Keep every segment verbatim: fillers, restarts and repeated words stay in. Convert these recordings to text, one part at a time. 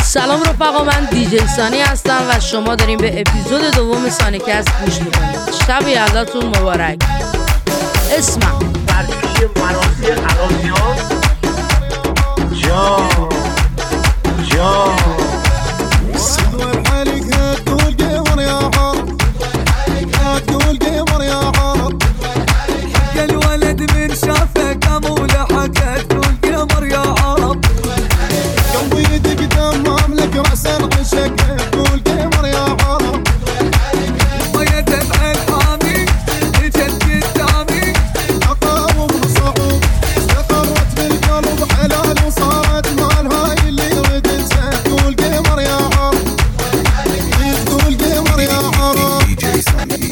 سلام رفقا، من دیجی سانی هستم و شما داریم به اپیزود دوم سانیکست گوش میکنید. شب یلداتون مبارک. اسمم برگشت مراسی خرابیان جا جا صدور حالك هتقول قمر يا عرب، هتقول قمر يا عرب، حق الولد من شافك اموله حق هتقول قمر يا عرب، قلبي يدق دمام لك رأسا عشق هتقول قمر يا عرب، ويا دمع الحامي جت قدامي عقاب وصعوب استقرت بالقلب حلال وصارت مال هاي اللي يريد انسى تقول قمر يا عرب، تقول قمر يا عرب. دي جي ساني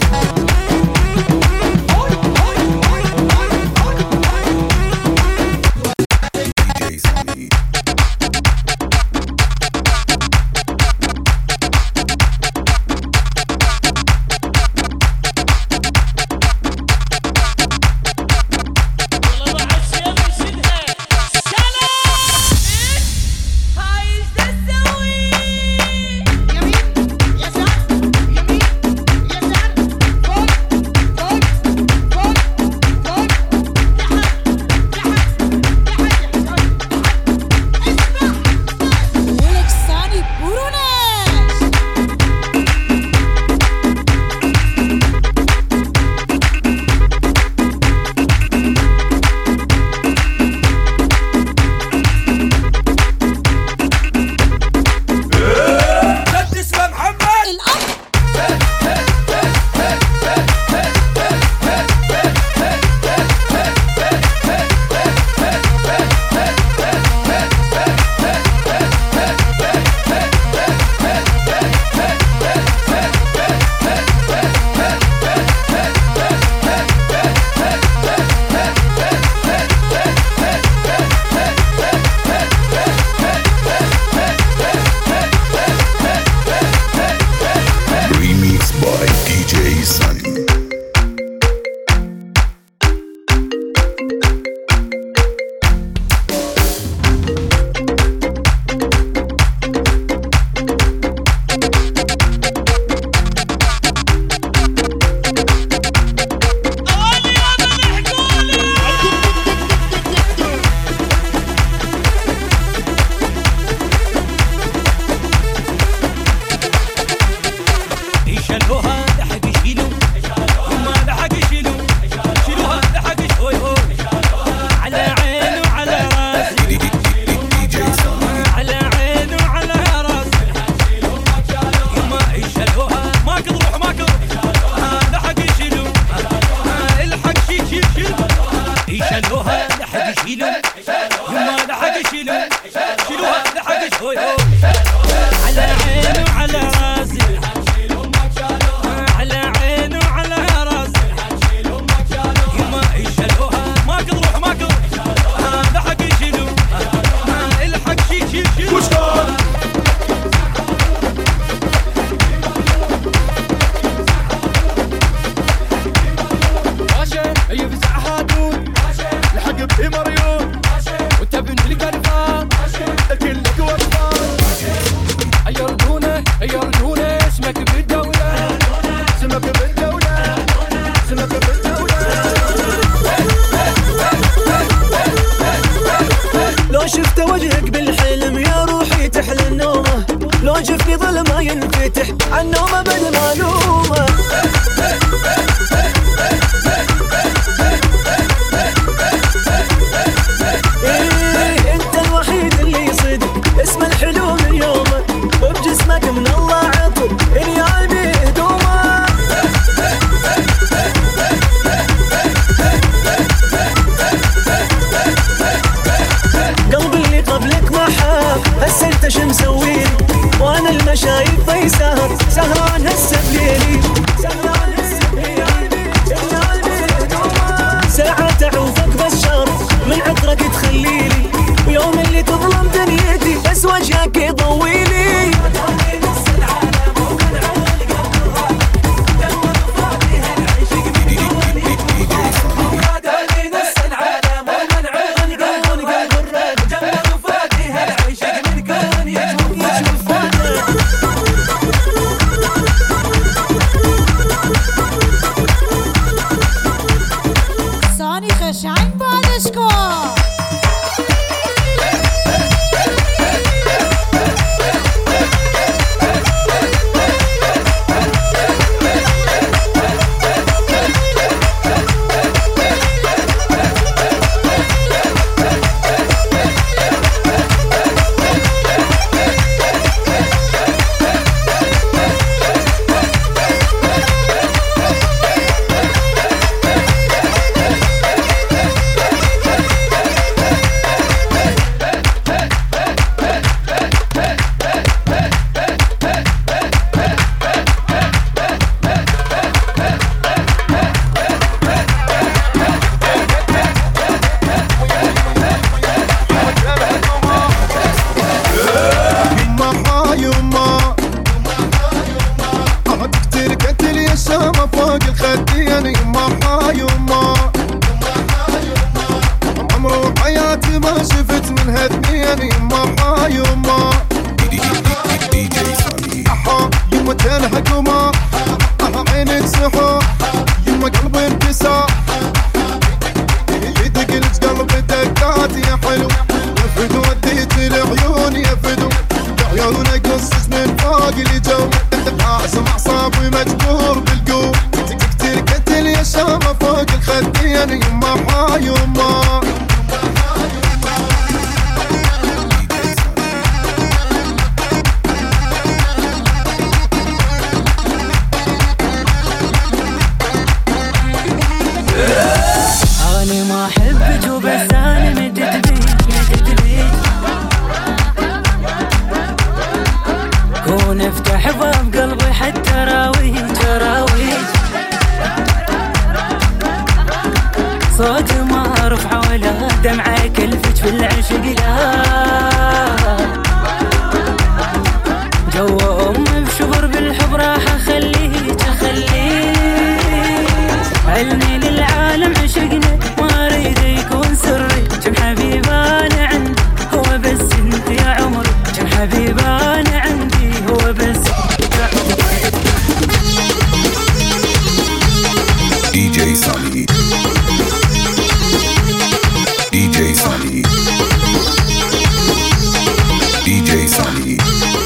يا فوق لي جو لازم اعصابي مجبور بالقوم تقتل قتل يا شامة فوق الخدين يما حا يما أنا ما أحبك وبس أنا مدت بيك مدت بيك كون افتح باب قلبي حتى راويك راويك صوت ما أرفع ولا دمعة كلفت في العشق لا جو أمي بشبر بالحب راح أخليك أخليك علمي للعالم عشقنا ما أريد يكون سري كم حبيب أنا عندي هو بس أنت يا عمري كم حبيب أنا عندي هو بس دي جي Sunny دي جي Sunny دي جي Sunny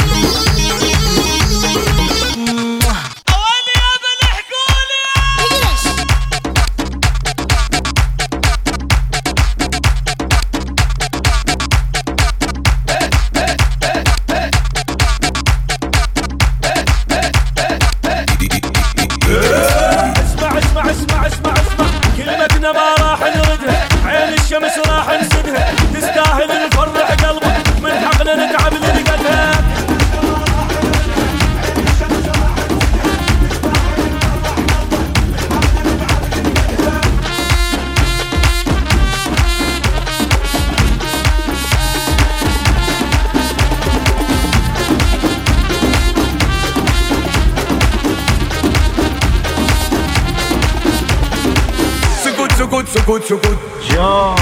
سكوت سكوت سكوت جو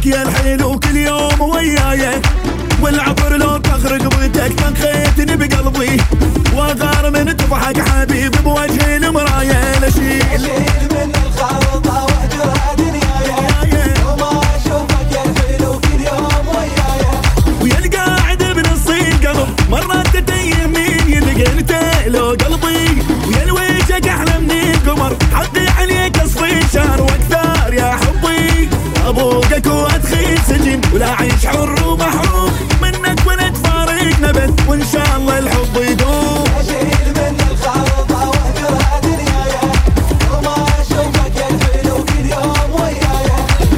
يا الحلو كل يوم وياي، والعطر لو تخرج بيتك تنخيتني بقلبي، واغار من تضحك حبيبي بوجه المراية. لشيل من الخلطة واهجرها دنياي، وما اشوفك يا الحلو كل يوم وياي، ويا القاعد بنص القلب مرات تتيمين يلقيت له قلبي، ويا الوجهك احلى من القمر حطي عليك اصفي شهر واكثر يا حبي، ابوقك وادخل سجن ولا عيش حر ومحروم منك ولا تفارقنا بس وان شاء الله الحب يدوم. اشيل من الخلطة واهجرها دنياي، وما اشوفك يا الحلو كل يوم وياي.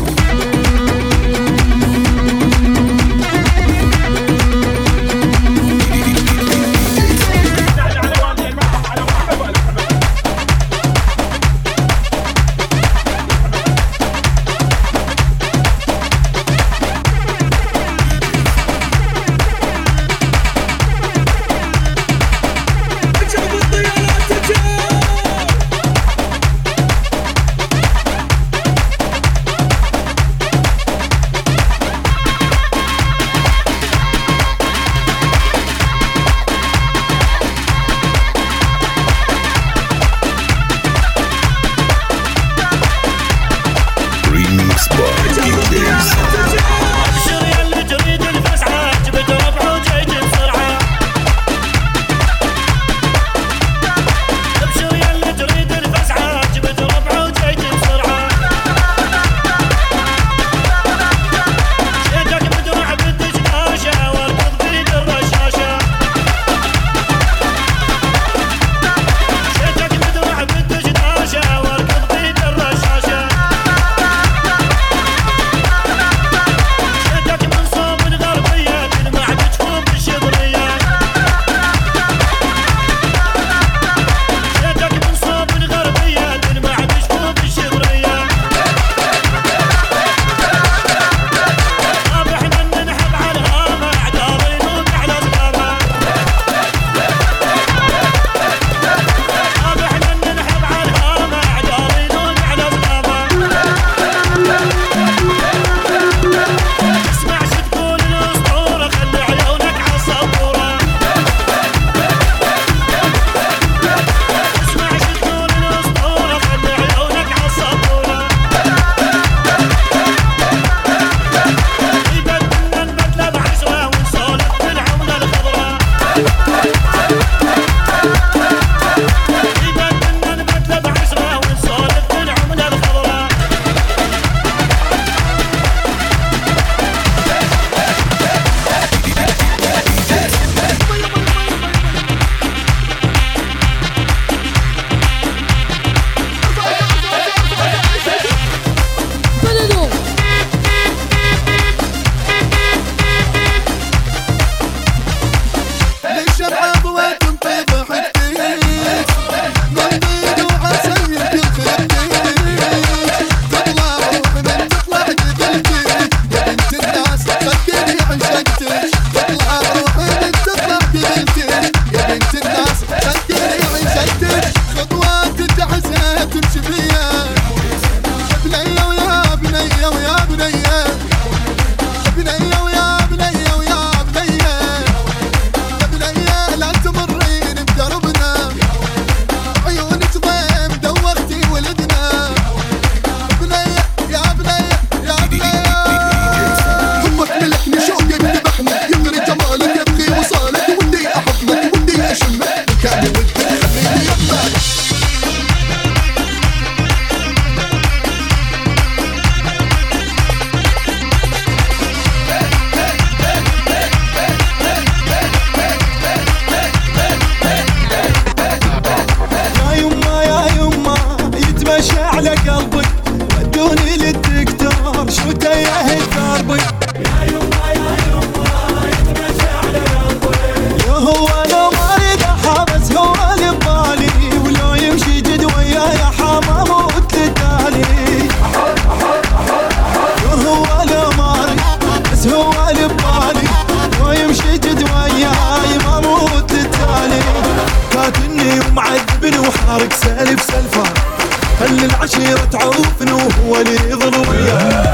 وحارق سالف سلفان، خلي العشيرة تعوفني وهو اللي يظل وياه.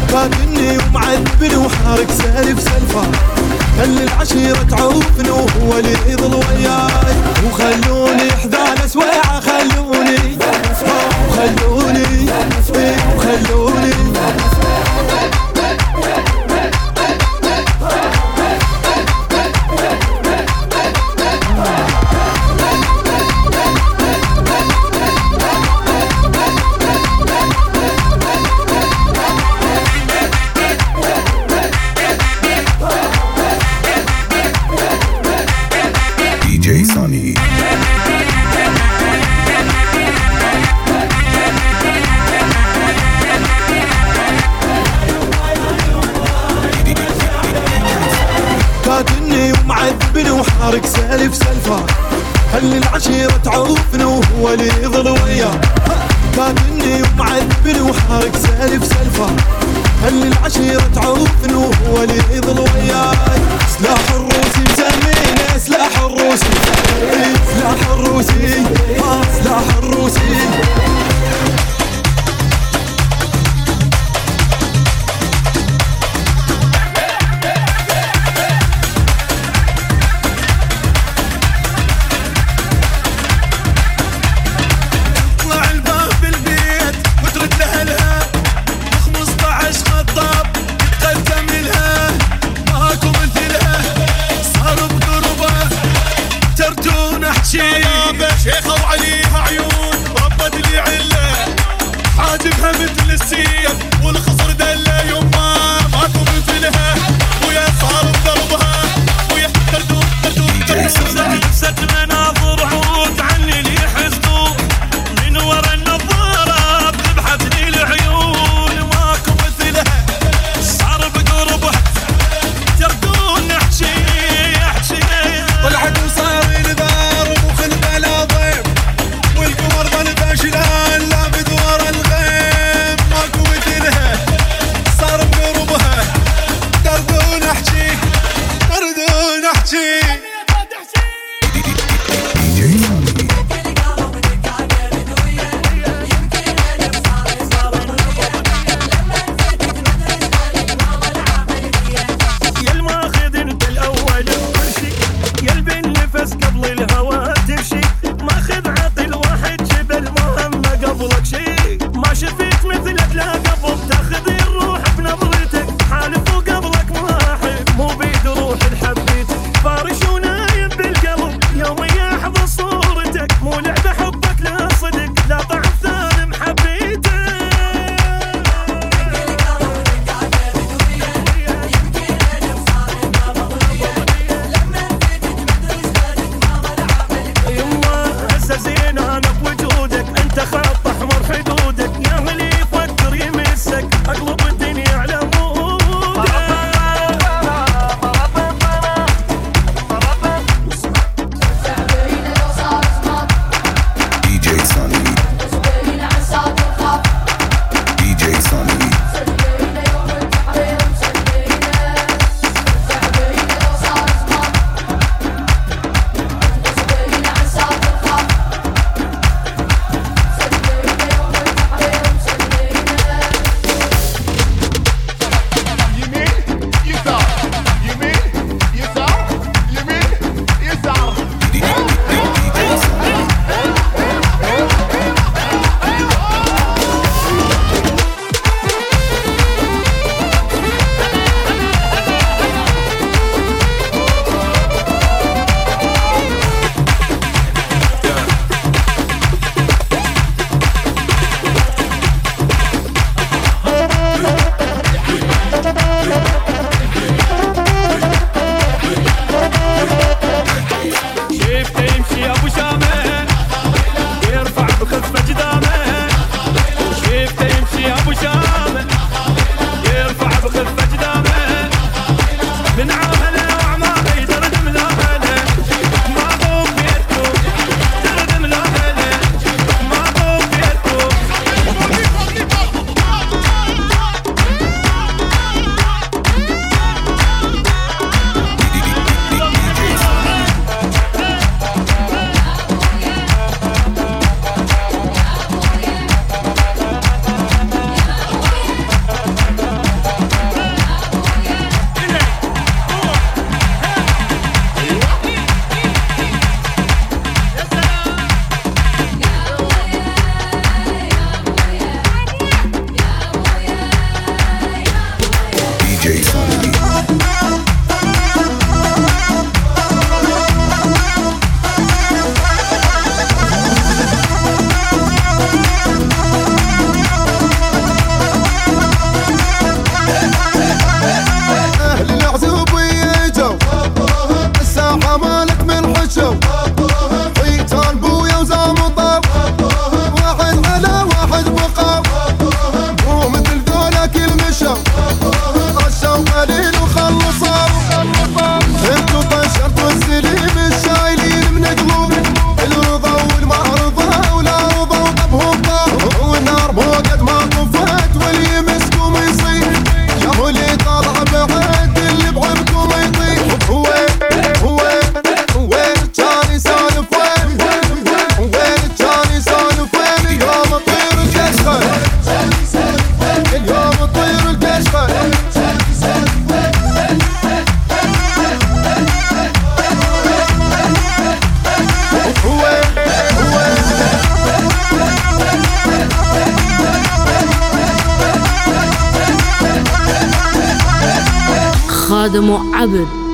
قاتلني ومعذبني وحارق سالف سلفة، خلي العشيرة تعوفني وهو اللي يضل وياي، وخلوني حذان سويعة خلوني وخلوني وخلوني D J Sunny. قاتلني ومعذبني وحارق سالف سلفة، خلي العشيرة تعوفني وهو اللي يضل وياه، قاتلني ومعذبني وحارق سالف سلفة، خلي العشيرة تعوفني وهو اللي يضل وياي. سلاح الروسي مسمينه سلاح الروسي، سلاح الروسي آه سلاح الروسي. اطلع الباب بالبيت وترد لها خمسطعش خطاب يتقدم لها، ماكو مثلها خادم وعبد